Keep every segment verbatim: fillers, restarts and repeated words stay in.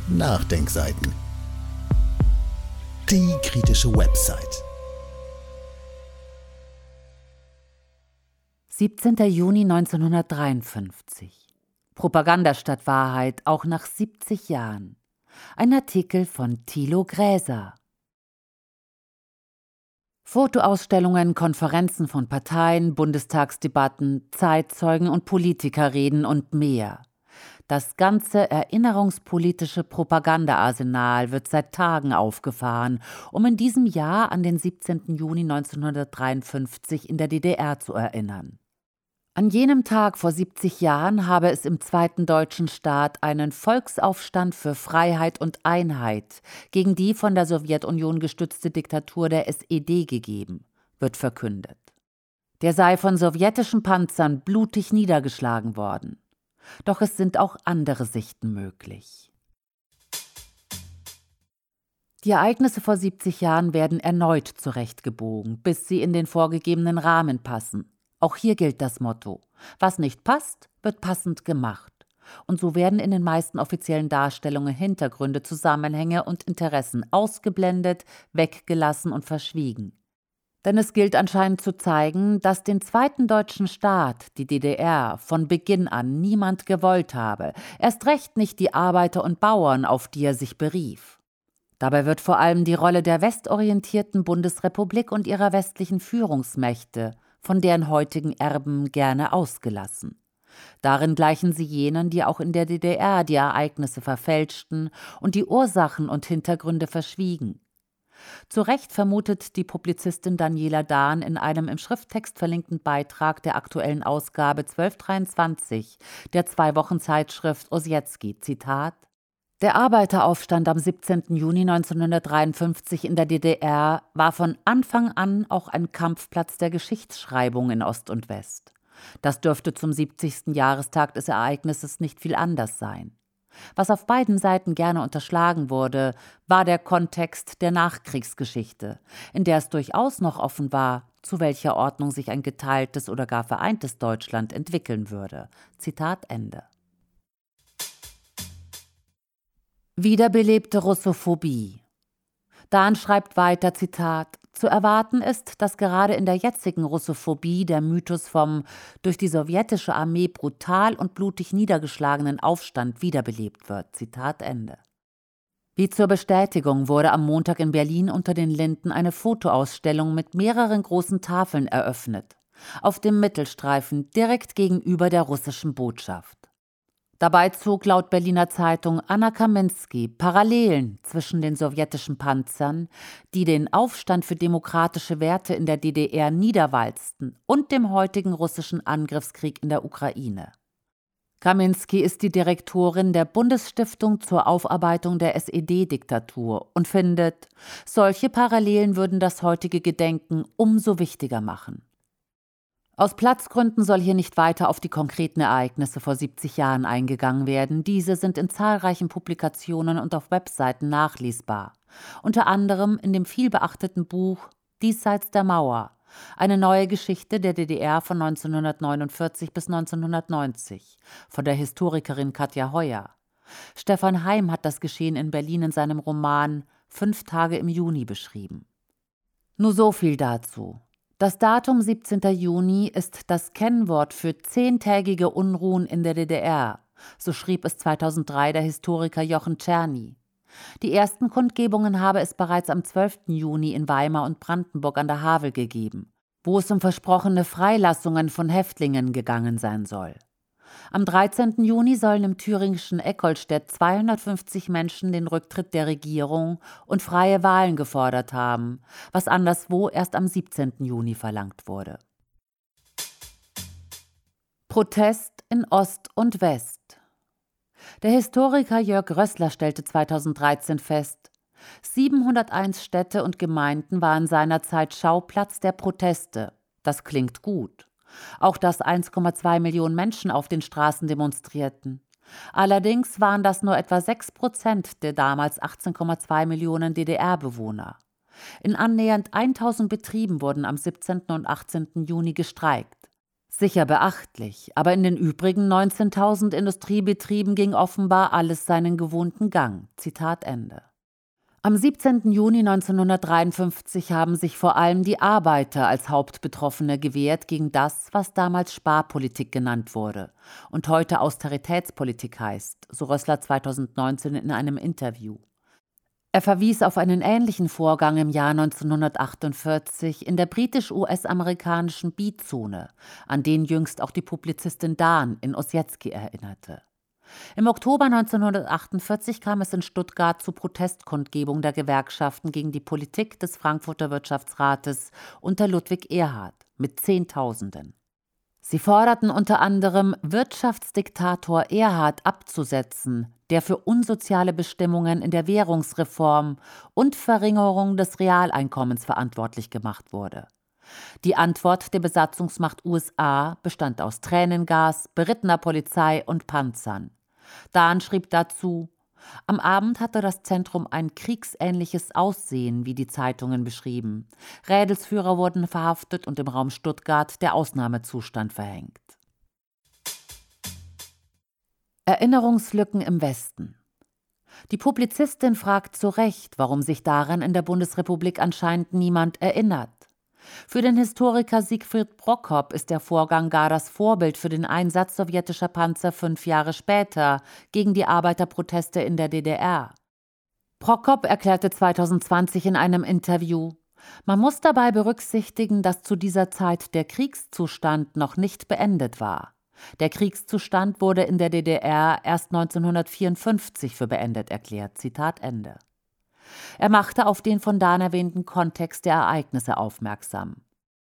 Nachdenkseiten. Die kritische Website. siebzehnter Juni neunzehnhundertdreiundfünfzig. Propaganda statt Wahrheit, auch nach siebzig Jahren. Ein Artikel von Thilo Gräser. Fotoausstellungen, Konferenzen von Parteien, Bundestagsdebatten, Zeitzeugen und Politikerreden und mehr. Das ganze erinnerungspolitische Propagandaarsenal wird seit Tagen aufgefahren, um in diesem Jahr an den siebzehnten Juni neunzehnhundertdreiundfünfzig in der D D R zu erinnern. An jenem Tag vor siebzig Jahren habe es im zweiten deutschen Staat einen Volksaufstand für Freiheit und Einheit gegen die von der Sowjetunion gestützte Diktatur der S E D gegeben, wird verkündet. Der sei von sowjetischen Panzern blutig niedergeschlagen worden. Doch es sind auch andere Sichten möglich. Die Ereignisse vor siebzig Jahren werden erneut zurechtgebogen, bis sie in den vorgegebenen Rahmen passen. Auch hier gilt das Motto: Was nicht passt, wird passend gemacht. Und so werden in den meisten offiziellen Darstellungen Hintergründe, Zusammenhänge und Interessen ausgeblendet, weggelassen und verschwiegen. Denn es gilt anscheinend zu zeigen, dass den zweiten deutschen Staat, die D D R, von Beginn an niemand gewollt habe, erst recht nicht die Arbeiter und Bauern, auf die er sich berief. Dabei wird vor allem die Rolle der westorientierten Bundesrepublik und ihrer westlichen Führungsmächte, von deren heutigen Erben, gerne ausgelassen. Darin gleichen sie jenen, die auch in der D D R die Ereignisse verfälschten und die Ursachen und Hintergründe verschwiegen. Zu Recht vermutet die Publizistin Daniela Dahn in einem im Schrifttext verlinkten Beitrag der aktuellen Ausgabe zwölf dreiundzwanzig der Zwei-Wochen-Zeitschrift Ossietzky, Zitat: Der Arbeiteraufstand am siebzehnten Juni neunzehnhundertdreiundfünfzig in der D D R war von Anfang an auch ein Kampfplatz der Geschichtsschreibung in Ost und West. Das dürfte zum siebzigsten Jahrestag des Ereignisses nicht viel anders sein. Was auf beiden Seiten gerne unterschlagen wurde, war der Kontext der Nachkriegsgeschichte, in der es durchaus noch offen war, zu welcher Ordnung sich ein geteiltes oder gar vereintes Deutschland entwickeln würde. Zitat Ende. Wiederbelebte Russophobie. Dahn schreibt weiter, Zitat: Zu erwarten ist, dass gerade in der jetzigen Russophobie der Mythos vom durch die sowjetische Armee brutal und blutig niedergeschlagenen Aufstand wiederbelebt wird. Zitat Ende. Wie zur Bestätigung wurde am Montag in Berlin unter den Linden eine Fotoausstellung mit mehreren großen Tafeln eröffnet, auf dem Mittelstreifen direkt gegenüber der russischen Botschaft. Dabei zog laut Berliner Zeitung Anna Kaminski Parallelen zwischen den sowjetischen Panzern, die den Aufstand für demokratische Werte in der D D R niederwalzten, und dem heutigen russischen Angriffskrieg in der Ukraine. Kaminski ist die Direktorin der Bundesstiftung zur Aufarbeitung der S E D-Diktatur und findet, solche Parallelen würden das heutige Gedenken umso wichtiger machen. Aus Platzgründen soll hier nicht weiter auf die konkreten Ereignisse vor siebzig Jahren eingegangen werden. Diese sind in zahlreichen Publikationen und auf Webseiten nachlesbar. Unter anderem in dem vielbeachteten Buch Diesseits der Mauer, eine neue Geschichte der D D R von neunzehnhundertneunundvierzig bis neunzehnhundertneunzig von der Historikerin Katja Heuer. Stefan Heim hat das Geschehen in Berlin in seinem Roman Fünf Tage im Juni beschrieben. Nur so viel dazu. Das Datum siebzehnter Juni ist das Kennwort für zehntägige Unruhen in der D D R, so schrieb es zweitausenddrei der Historiker Jochen Czerny. Die ersten Kundgebungen habe es bereits am zwölften Juni in Weimar und Brandenburg an der Havel gegeben, wo es um versprochene Freilassungen von Häftlingen gegangen sein soll. Am dreizehnten Juni sollen im thüringischen Eckholstedt zweihundertfünfzig Menschen den Rücktritt der Regierung und freie Wahlen gefordert haben, was anderswo erst am siebzehnten Juni verlangt wurde. Protest in Ost und West. Der Historiker Jörg Rössler stellte zweitausenddreizehn fest, siebenhunderteins Städte und Gemeinden waren seinerzeit Schauplatz der Proteste. Das klingt gut. Auch dass eins Komma zwei Millionen Menschen auf den Straßen demonstrierten. Allerdings waren das nur etwa sechs Prozent der damals achtzehn Komma zwei Millionen D D R-Bewohner. In annähernd tausend Betrieben wurden am siebzehnten und achtzehnten Juni gestreikt. Sicher beachtlich, aber in den übrigen neunzehntausend Industriebetrieben ging offenbar alles seinen gewohnten Gang. Zitat Ende. Am siebzehnten Juni neunzehnhundertdreiundfünfzig haben sich vor allem die Arbeiter als Hauptbetroffene gewehrt gegen das, was damals Sparpolitik genannt wurde und heute Austeritätspolitik heißt, so Rössler zweitausendneunzehn in einem Interview. Er verwies auf einen ähnlichen Vorgang im Jahr neunzehnhundertachtundvierzig in der britisch-US-amerikanischen B-Zone, an den jüngst auch die Publizistin Dahn in Ossietzky erinnerte. Im Oktober neunzehnhundertachtundvierzig kam es in Stuttgart zu Protestkundgebung der Gewerkschaften gegen die Politik des Frankfurter Wirtschaftsrates unter Ludwig Erhard mit Zehntausenden. Sie forderten unter anderem, Wirtschaftsdiktator Erhard abzusetzen, der für unsoziale Bestimmungen in der Währungsreform und Verringerung des Realeinkommens verantwortlich gemacht wurde. Die Antwort der Besatzungsmacht U S A bestand aus Tränengas, berittener Polizei und Panzern. Dahn schrieb dazu: Am Abend hatte das Zentrum ein kriegsähnliches Aussehen, wie die Zeitungen beschrieben. Rädelsführer wurden verhaftet und im Raum Stuttgart der Ausnahmezustand verhängt. Erinnerungslücken im Westen. Die Publizistin fragt zu Recht, warum sich daran in der Bundesrepublik anscheinend niemand erinnert. Für den Historiker Siegfried Prokop ist der Vorgang gar das Vorbild für den Einsatz sowjetischer Panzer fünf Jahre später gegen die Arbeiterproteste in der D D R. Prokop erklärte zweitausendzwanzig in einem Interview: Man muss dabei berücksichtigen, dass zu dieser Zeit der Kriegszustand noch nicht beendet war. Der Kriegszustand wurde in der D D R erst neunzehnhundertvierundfünfzig für beendet erklärt. Zitat Ende. Er machte auf den von Dahn erwähnten Kontext der Ereignisse aufmerksam.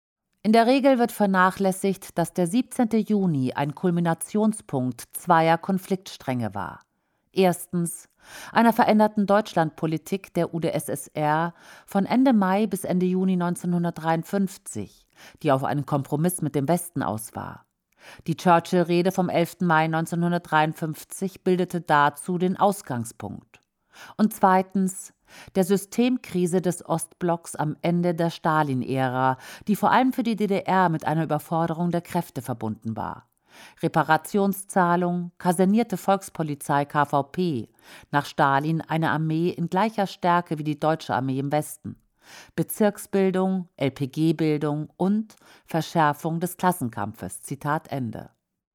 In der Regel wird vernachlässigt, dass der siebzehnten Juni ein Kulminationspunkt zweier Konfliktstränge war. Erstens einer veränderten Deutschlandpolitik der U d S S R von Ende Mai bis Ende Juni neunzehnhundertdreiundfünfzig, die auf einen Kompromiss mit dem Westen aus war. Die Churchill-Rede vom elften Mai neunzehnhundertdreiundfünfzig bildete dazu den Ausgangspunkt. Und zweitens der Systemkrise des Ostblocks am Ende der Stalin-Ära, die vor allem für die D D R mit einer Überforderung der Kräfte verbunden war. Reparationszahlung, kasernierte Volkspolizei K V P, nach Stalin eine Armee in gleicher Stärke wie die deutsche Armee im Westen, Bezirksbildung, L P G-Bildung und Verschärfung des Klassenkampfes. Zitat Ende.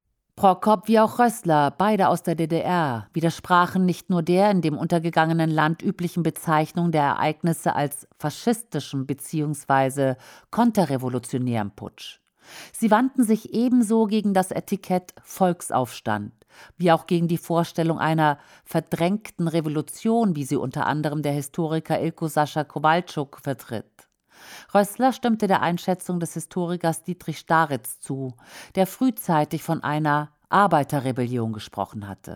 Prokop wie auch Rössler, beide aus der D D R, widersprachen nicht nur der in dem untergegangenen Land üblichen Bezeichnung der Ereignisse als faschistischem bzw. konterrevolutionärem Putsch. Sie wandten sich ebenso gegen das Etikett Volksaufstand, wie auch gegen die Vorstellung einer verdrängten Revolution, wie sie unter anderem der Historiker Ilko Sascha Kowalczuk vertritt. Rössler stimmte der Einschätzung des Historikers Dietrich Staritz zu, der frühzeitig von einer Arbeiterrebellion gesprochen hatte.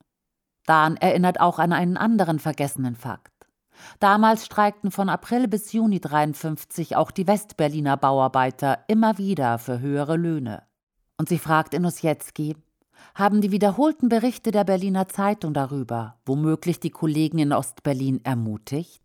Dahn erinnert auch an einen anderen vergessenen Fakt. Damals streikten von April bis Juni dreiundfünfzig auch die Westberliner Bauarbeiter immer wieder für höhere Löhne. Und sie fragt in Ossietzky: Haben die wiederholten Berichte der Berliner Zeitung darüber womöglich die Kollegen in Ostberlin ermutigt?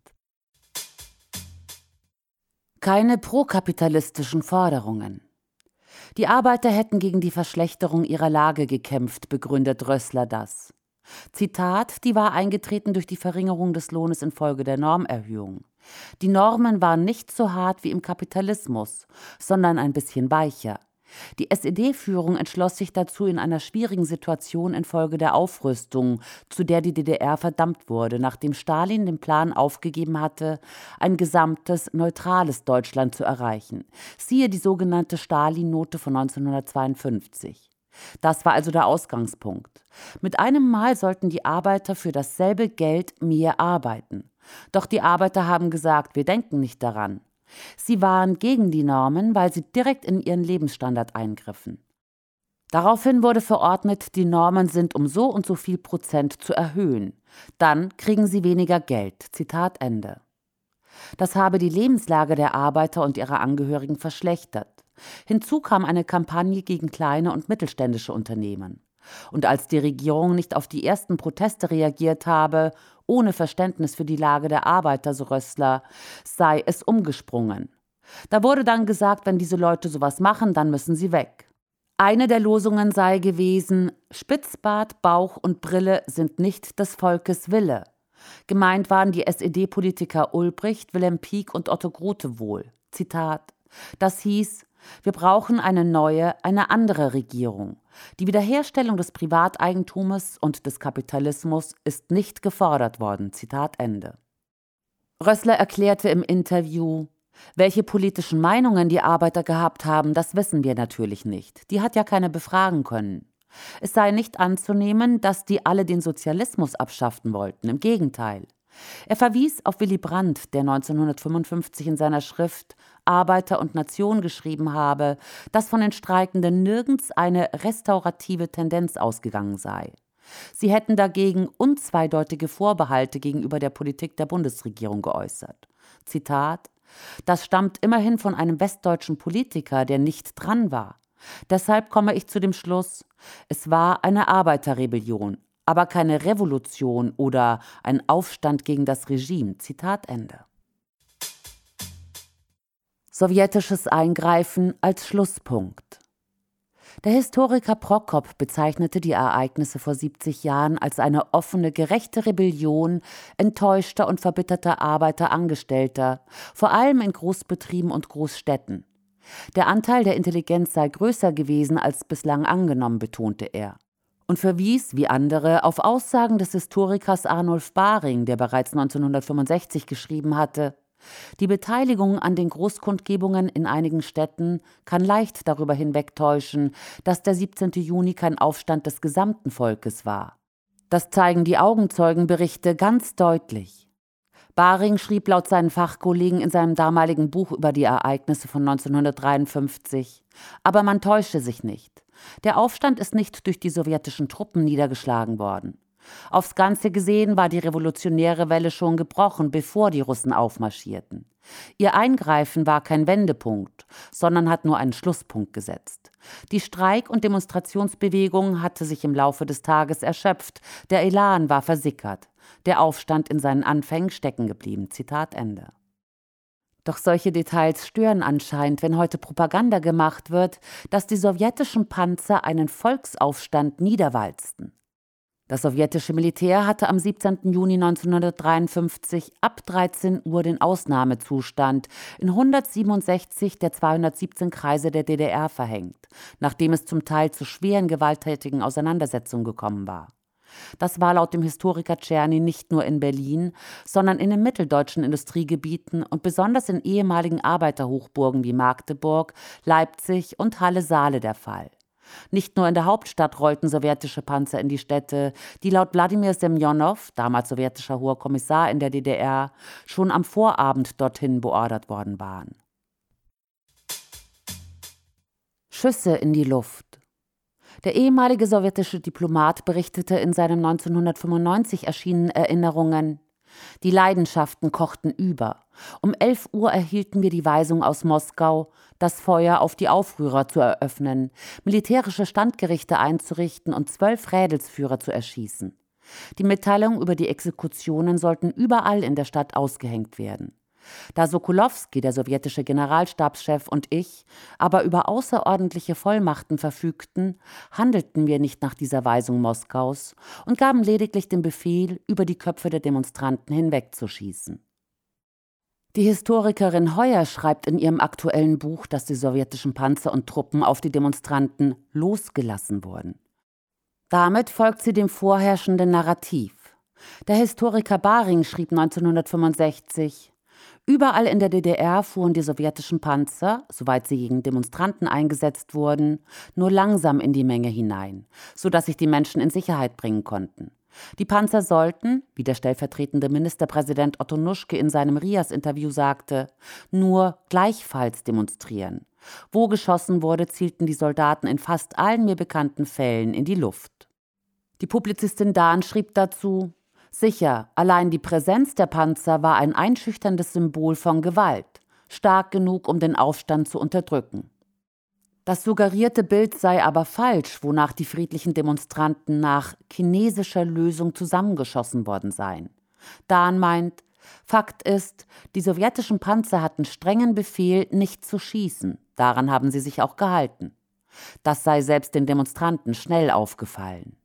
Keine prokapitalistischen Forderungen. Die Arbeiter hätten gegen die Verschlechterung ihrer Lage gekämpft, begründet Rössler das. Zitat: Die war eingetreten durch die Verringerung des Lohnes infolge der Normerhöhung. Die Normen waren nicht so hart wie im Kapitalismus, sondern ein bisschen weicher. Die S E D-Führung entschloss sich dazu in einer schwierigen Situation infolge der Aufrüstung, zu der die D D R verdammt wurde, nachdem Stalin den Plan aufgegeben hatte, ein gesamtes, neutrales Deutschland zu erreichen. Siehe die sogenannte Stalin-Note von neunzehnhundertzweiundfünfzig. Das war also der Ausgangspunkt. Mit einem Mal sollten die Arbeiter für dasselbe Geld mehr arbeiten. Doch die Arbeiter haben gesagt, wir denken nicht daran. Sie waren gegen die Normen, weil sie direkt in ihren Lebensstandard eingriffen. Daraufhin wurde verordnet, die Normen sind um so und so viel Prozent zu erhöhen. Dann kriegen sie weniger Geld. Zitat Ende. Das habe die Lebenslage der Arbeiter und ihrer Angehörigen verschlechtert. Hinzu kam eine Kampagne gegen kleine und mittelständische Unternehmen. Und als die Regierung nicht auf die ersten Proteste reagiert habe, ohne Verständnis für die Lage der Arbeiter, so Rössler, sei es umgesprungen. Da wurde dann gesagt, wenn diese Leute sowas machen, dann müssen sie weg. Eine der Losungen sei gewesen: Spitzbart, Bauch und Brille sind nicht des Volkes Wille. Gemeint waren die S E D-Politiker Ulbricht, Wilhelm Pieck und Otto Grote wohl. Zitat: Das hieß: Wir brauchen eine neue, eine andere Regierung. Die Wiederherstellung des Privateigentums und des Kapitalismus ist nicht gefordert worden. Zitat Ende. Rössler erklärte im Interview: Welche politischen Meinungen die Arbeiter gehabt haben, das wissen wir natürlich nicht. Die hat ja keiner befragen können. Es sei nicht anzunehmen, dass die alle den Sozialismus abschaffen wollten. Im Gegenteil. Er verwies auf Willy Brandt, der neunzehnhundertfünfundfünfzig in seiner Schrift Arbeiter und Nation geschrieben habe, dass von den Streikenden nirgends eine restaurative Tendenz ausgegangen sei. Sie hätten dagegen unzweideutige Vorbehalte gegenüber der Politik der Bundesregierung geäußert. Zitat: Das stammt immerhin von einem westdeutschen Politiker, der nicht dran war. Deshalb komme ich zu dem Schluss, es war eine Arbeiterrebellion, aber keine Revolution oder ein Aufstand gegen das Regime. Zitat Ende. Sowjetisches Eingreifen als Schlusspunkt. Der Historiker Prokop bezeichnete die Ereignisse vor siebzig Jahren als eine offene, gerechte Rebellion enttäuschter und verbitterter Arbeiter, Angestellter, vor allem in Großbetrieben und Großstädten. Der Anteil der Intelligenz sei größer gewesen als bislang angenommen, betonte er. Und verwies, wie andere, auf Aussagen des Historikers Arnulf Baring, der bereits neunzehnhundertfünfundsechzig geschrieben hatte: Die Beteiligung an den Großkundgebungen in einigen Städten kann leicht darüber hinwegtäuschen, dass der siebzehnte Juni kein Aufstand des gesamten Volkes war. Das zeigen die Augenzeugenberichte ganz deutlich. Baring schrieb laut seinen Fachkollegen in seinem damaligen Buch über die Ereignisse von neunzehnhundertdreiundfünfzig: Aber man täusche sich nicht. Der Aufstand ist nicht durch die sowjetischen Truppen niedergeschlagen worden. Aufs Ganze gesehen war die revolutionäre Welle schon gebrochen, bevor die Russen aufmarschierten. Ihr Eingreifen war kein Wendepunkt, sondern hat nur einen Schlusspunkt gesetzt. Die Streik- und Demonstrationsbewegung hatte sich im Laufe des Tages erschöpft, der Elan war versickert, der Aufstand in seinen Anfängen stecken geblieben. Zitat Ende. Doch solche Details stören anscheinend, wenn heute Propaganda gemacht wird, dass die sowjetischen Panzer einen Volksaufstand niederwalzten. Das sowjetische Militär hatte am siebzehnten Juni neunzehnhundertdreiundfünfzig ab dreizehn Uhr den Ausnahmezustand in hundertsiebenundsechzig der zweihundertsiebzehn Kreise der D D R verhängt, nachdem es zum Teil zu schweren gewalttätigen Auseinandersetzungen gekommen war. Das war laut dem Historiker Czerny nicht nur in Berlin, sondern in den mitteldeutschen Industriegebieten und besonders in ehemaligen Arbeiterhochburgen wie Magdeburg, Leipzig und Halle-Saale der Fall. Nicht nur in der Hauptstadt rollten sowjetische Panzer in die Städte, die laut Wladimir Semjonow, damals sowjetischer Hoher Kommissar in der D D R, schon am Vorabend dorthin beordert worden waren. Schüsse in die Luft. Der ehemalige sowjetische Diplomat berichtete in seinen neunzehnhundertfünfundneunzig erschienenen Erinnerungen: Die Leidenschaften kochten über. Um elf Uhr erhielten wir die Weisung aus Moskau, das Feuer auf die Aufrührer zu eröffnen, militärische Standgerichte einzurichten und zwölf Rädelsführer zu erschießen. Die Mitteilungen über die Exekutionen sollten überall in der Stadt ausgehängt werden. Da Sokolowski, der sowjetische Generalstabschef, und ich aber über außerordentliche Vollmachten verfügten, handelten wir nicht nach dieser Weisung Moskaus und gaben lediglich den Befehl, über die Köpfe der Demonstranten hinwegzuschießen. Die Historikerin Heuer schreibt in ihrem aktuellen Buch, dass die sowjetischen Panzer und Truppen auf die Demonstranten losgelassen wurden. Damit folgt sie dem vorherrschenden Narrativ. Der Historiker Baring schrieb neunzehnhundertfünfundsechzig: Überall in der D D R fuhren die sowjetischen Panzer, soweit sie gegen Demonstranten eingesetzt wurden, nur langsam in die Menge hinein, sodass sich die Menschen in Sicherheit bringen konnten. Die Panzer sollten, wie der stellvertretende Ministerpräsident Otto Nuschke in seinem Rias-Interview sagte, nur gleichfalls demonstrieren. Wo geschossen wurde, zielten die Soldaten in fast allen mir bekannten Fällen in die Luft. Die Publizistin Dahn schrieb dazu: Sicher, allein die Präsenz der Panzer war ein einschüchterndes Symbol von Gewalt, stark genug, um den Aufstand zu unterdrücken. Das suggerierte Bild sei aber falsch, wonach die friedlichen Demonstranten nach chinesischer Lösung zusammengeschossen worden seien. Dahn meint, Fakt ist, die sowjetischen Panzer hatten strengen Befehl, nicht zu schießen. Daran haben sie sich auch gehalten. Das sei selbst den Demonstranten schnell aufgefallen.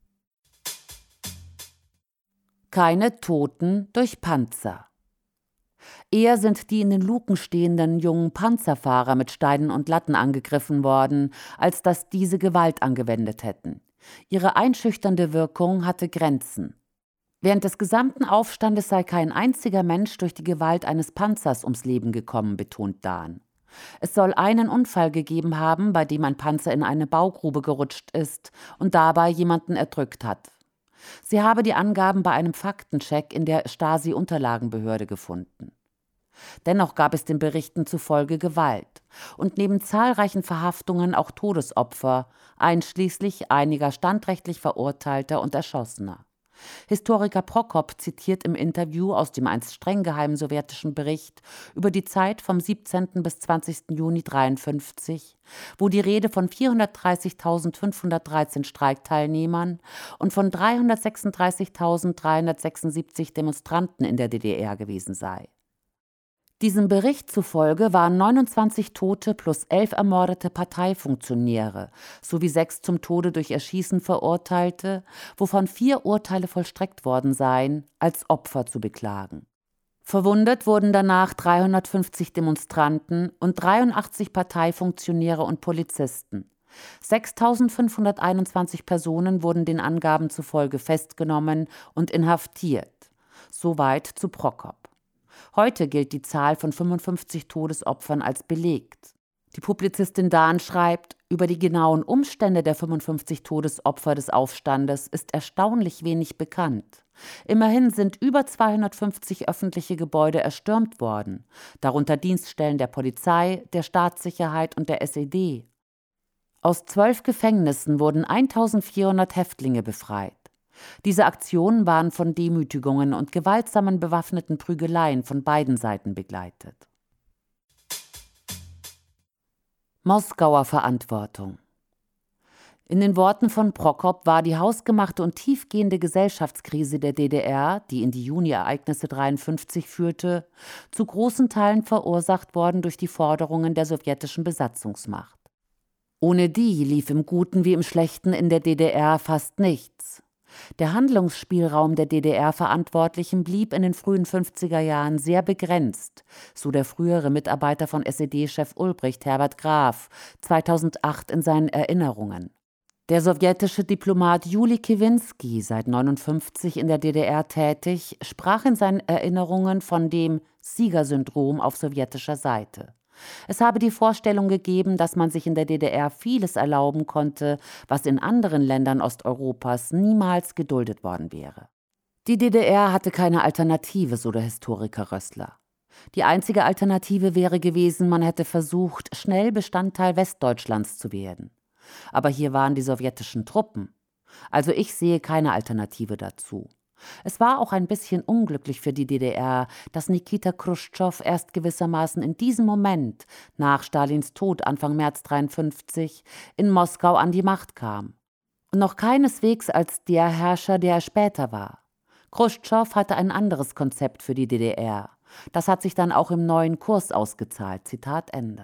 Keine Toten durch Panzer. Eher sind die in den Luken stehenden jungen Panzerfahrer mit Steinen und Latten angegriffen worden, als dass diese Gewalt angewendet hätten. Ihre einschüchternde Wirkung hatte Grenzen. Während des gesamten Aufstandes sei kein einziger Mensch durch die Gewalt eines Panzers ums Leben gekommen, betont Dahn. Es soll einen Unfall gegeben haben, bei dem ein Panzer in eine Baugrube gerutscht ist und dabei jemanden erdrückt hat. Sie habe die Angaben bei einem Faktencheck in der Stasi-Unterlagenbehörde gefunden. Dennoch gab es den Berichten zufolge Gewalt und neben zahlreichen Verhaftungen auch Todesopfer, einschließlich einiger standrechtlich Verurteilter und Erschossener. Historiker Prokop zitiert im Interview aus dem einst streng geheimen sowjetischen Bericht über die Zeit vom siebzehnten bis zwanzigsten Juni dreiundfünfzig, wo die Rede von vierhundertdreißigtausendfünfhundertdreizehn Streikteilnehmern und von dreihundertsechsunddreißigtausenddreihundertsechsundsiebzig Demonstranten in der D D R gewesen sei. Diesem Bericht zufolge waren neunundzwanzig Tote plus elf ermordete Parteifunktionäre sowie sechs zum Tode durch Erschießen Verurteilte, wovon vier Urteile vollstreckt worden seien, als Opfer zu beklagen. Verwundet wurden danach dreihundertfünfzig Demonstranten und dreiundachtzig Parteifunktionäre und Polizisten. sechstausendfünfhunderteinundzwanzig Personen wurden den Angaben zufolge festgenommen und inhaftiert. Soweit zu Prokop. Heute gilt die Zahl von fünfundfünfzig Todesopfern als belegt. Die Publizistin Dahn schreibt, über die genauen Umstände der fünfundfünfzig Todesopfer des Aufstandes ist erstaunlich wenig bekannt. Immerhin sind über zweihundertfünfzig öffentliche Gebäude erstürmt worden, darunter Dienststellen der Polizei, der Staatssicherheit und der S E D. Aus zwölf Gefängnissen wurden eintausendvierhundert Häftlinge befreit. Diese Aktionen waren von Demütigungen und gewaltsamen bewaffneten Prügeleien von beiden Seiten begleitet. Moskauer Verantwortung. In den Worten von Prokop war die hausgemachte und tiefgehende Gesellschaftskrise der D D R, die in die Juni-Ereignisse dreiundfünfzig führte, zu großen Teilen verursacht worden durch die Forderungen der sowjetischen Besatzungsmacht. Ohne die lief im Guten wie im Schlechten in der D D R fast nichts. Der Handlungsspielraum der D D R-Verantwortlichen blieb in den frühen fünfziger Jahren sehr begrenzt, so der frühere Mitarbeiter von S E D-Chef Ulbricht Herbert Graf zweitausendacht in seinen Erinnerungen. Der sowjetische Diplomat Juli Kiewinski, seit neunundfünfzig in der D D R tätig, sprach in seinen Erinnerungen von dem Siegersyndrom auf sowjetischer Seite. Es habe die Vorstellung gegeben, dass man sich in der D D R vieles erlauben konnte, was in anderen Ländern Osteuropas niemals geduldet worden wäre. Die D D R hatte keine Alternative, so der Historiker Rössler. Die einzige Alternative wäre gewesen, man hätte versucht, schnell Bestandteil Westdeutschlands zu werden. Aber hier waren die sowjetischen Truppen. Also ich sehe keine Alternative dazu. Es war auch ein bisschen unglücklich für die D D R, dass Nikita Chruschtschow erst gewissermaßen in diesem Moment, nach Stalins Tod Anfang März dreiundfünfzig, in Moskau an die Macht kam. Und noch keineswegs als der Herrscher, der er später war. Chruschtschow hatte ein anderes Konzept für die D D R. Das hat sich dann auch im neuen Kurs ausgezahlt. Zitat Ende.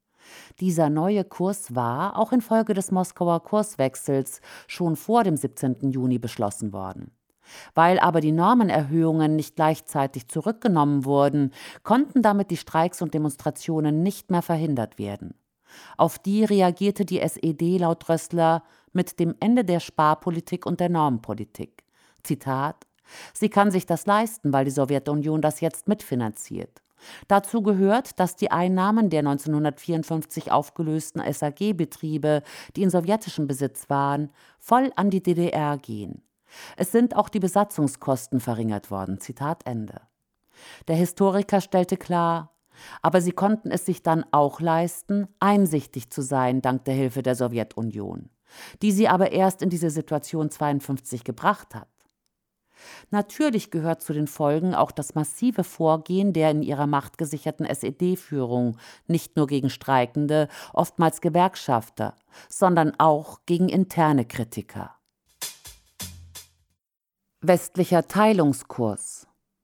Dieser neue Kurs war, auch infolge des Moskauer Kurswechsels, schon vor dem siebzehnten Juni beschlossen worden. Weil aber die Normenerhöhungen nicht gleichzeitig zurückgenommen wurden, konnten damit die Streiks und Demonstrationen nicht mehr verhindert werden. Auf die reagierte die S E D laut Rössler mit dem Ende der Sparpolitik und der Normenpolitik. Zitat: Sie kann sich das leisten, weil die Sowjetunion das jetzt mitfinanziert. Dazu gehört, dass die Einnahmen der neunzehnhundertvierundfünfzig aufgelösten S A G-Betriebe, die in sowjetischem Besitz waren, voll an die D D R gehen. Es sind auch die Besatzungskosten verringert worden. Zitat Ende. Der Historiker stellte klar, aber sie konnten es sich dann auch leisten, einsichtig zu sein dank der Hilfe der Sowjetunion, die sie aber erst in diese Situation zweiundfünfzig gebracht hat. Natürlich gehört zu den Folgen auch das massive Vorgehen der in ihrer Macht gesicherten S E D-Führung, nicht nur gegen Streikende, oftmals Gewerkschafter, sondern auch gegen interne Kritiker. Westlicher Teilungskurs.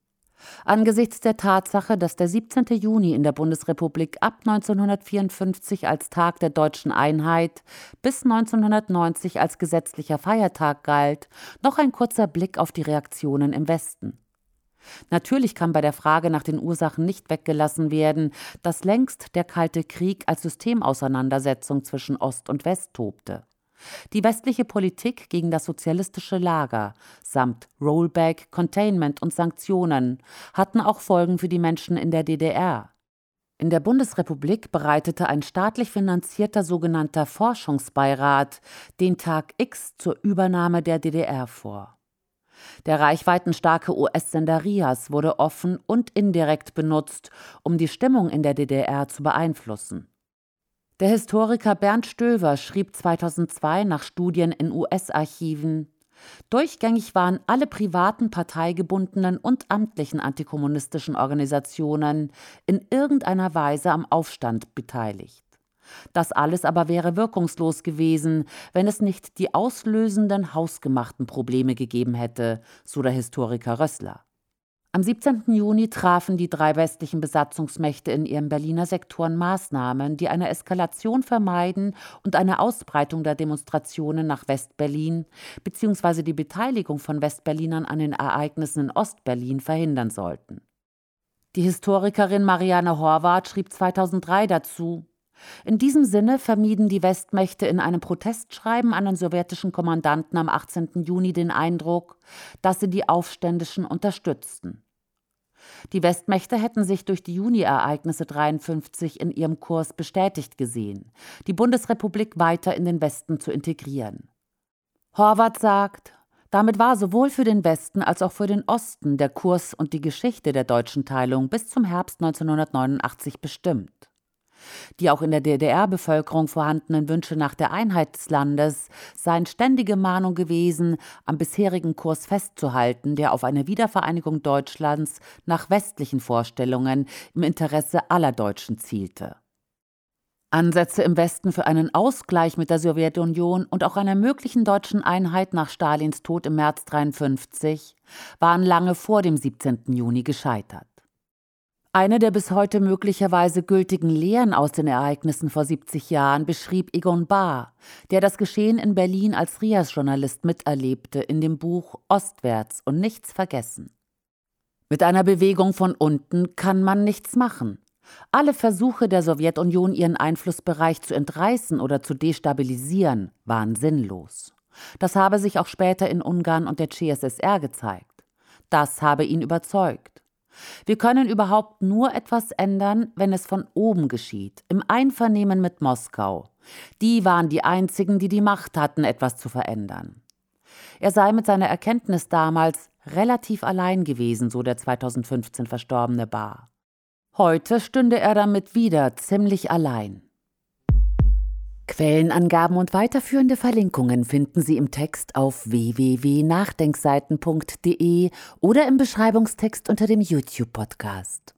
Angesichts der Tatsache, dass der siebzehnten Juni in der Bundesrepublik ab neunzehnhundertvierundfünfzig als Tag der deutschen Einheit bis neunzehnhundertneunzig als gesetzlicher Feiertag galt, noch ein kurzer Blick auf die Reaktionen im Westen. Natürlich kann bei der Frage nach den Ursachen nicht weggelassen werden, dass längst der Kalte Krieg als Systemauseinandersetzung zwischen Ost und West tobte. Die westliche Politik gegen das sozialistische Lager samt Rollback, Containment und Sanktionen hatten auch Folgen für die Menschen in der D D R. In der Bundesrepublik bereitete ein staatlich finanzierter sogenannter Forschungsbeirat den Tag X zur Übernahme der D D R vor. Der reichweitenstarke U S-Sender RIAS wurde offen und indirekt benutzt, um die Stimmung in der D D R zu beeinflussen. Der Historiker Bernd Stöver schrieb zweitausendzwei nach Studien in U S-Archiven: Durchgängig waren alle privaten, parteigebundenen und amtlichen antikommunistischen Organisationen in irgendeiner Weise am Aufstand beteiligt. Das alles aber wäre wirkungslos gewesen, wenn es nicht die auslösenden hausgemachten Probleme gegeben hätte, so der Historiker Rössler. Am siebzehnten Juni trafen die drei westlichen Besatzungsmächte in ihren Berliner Sektoren Maßnahmen, die eine Eskalation vermeiden und eine Ausbreitung der Demonstrationen nach West-Berlin bzw. die Beteiligung von Westberlinern an den Ereignissen in Ost-Berlin verhindern sollten. Die Historikerin Marianne Horvath schrieb zweitausenddrei dazu: In diesem Sinne vermieden die Westmächte in einem Protestschreiben an den sowjetischen Kommandanten am achtzehnten Juni den Eindruck, dass sie die Aufständischen unterstützten. Die Westmächte hätten sich durch die Juni-Ereignisse dreiundfünfzig in ihrem Kurs bestätigt gesehen, die Bundesrepublik weiter in den Westen zu integrieren. Horvath sagt: Damit war sowohl für den Westen als auch für den Osten der Kurs und die Geschichte der deutschen Teilung bis zum Herbst neunzehnhundertneunundachtzig bestimmt. Die auch in der D D R-Bevölkerung vorhandenen Wünsche nach der Einheit des Landes seien ständige Mahnung gewesen, am bisherigen Kurs festzuhalten, der auf eine Wiedervereinigung Deutschlands nach westlichen Vorstellungen im Interesse aller Deutschen zielte. Ansätze im Westen für einen Ausgleich mit der Sowjetunion und auch einer möglichen deutschen Einheit nach Stalins Tod im März neunzehnhundertdreiundfünfzig waren lange vor dem siebzehnten Juni gescheitert. Eine der bis heute möglicherweise gültigen Lehren aus den Ereignissen vor siebzig Jahren beschrieb Egon Bahr, der das Geschehen in Berlin als RIAS-Journalist miterlebte, in dem Buch Ostwärts und nichts vergessen. Mit einer Bewegung von unten kann man nichts machen. Alle Versuche der Sowjetunion, ihren Einflussbereich zu entreißen oder zu destabilisieren, waren sinnlos. Das habe sich auch später in Ungarn und der C S S R gezeigt. Das habe ihn überzeugt. Wir können überhaupt nur etwas ändern, wenn es von oben geschieht, im Einvernehmen mit Moskau. Die waren die einzigen, die die Macht hatten, etwas zu verändern. Er sei mit seiner Erkenntnis damals relativ allein gewesen, so der zweitausendfünfzehn verstorbene Bahr. Heute stünde er damit wieder ziemlich allein. Quellenangaben und weiterführende Verlinkungen finden Sie im Text auf w w w punkt nachdenkseiten punkt d e oder im Beschreibungstext unter dem YouTube-Podcast.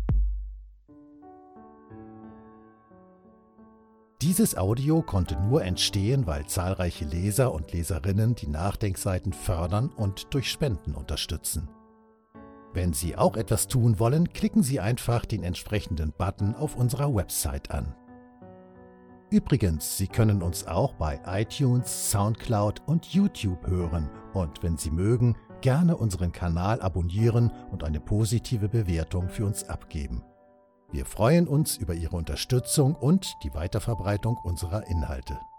Dieses Audio konnte nur entstehen, weil zahlreiche Leser und Leserinnen die Nachdenkseiten fördern und durch Spenden unterstützen. Wenn Sie auch etwas tun wollen, klicken Sie einfach den entsprechenden Button auf unserer Website an. Übrigens, Sie können uns auch bei iTunes, Soundcloud und YouTube hören und wenn Sie mögen, gerne unseren Kanal abonnieren und eine positive Bewertung für uns abgeben. Wir freuen uns über Ihre Unterstützung und die Weiterverbreitung unserer Inhalte.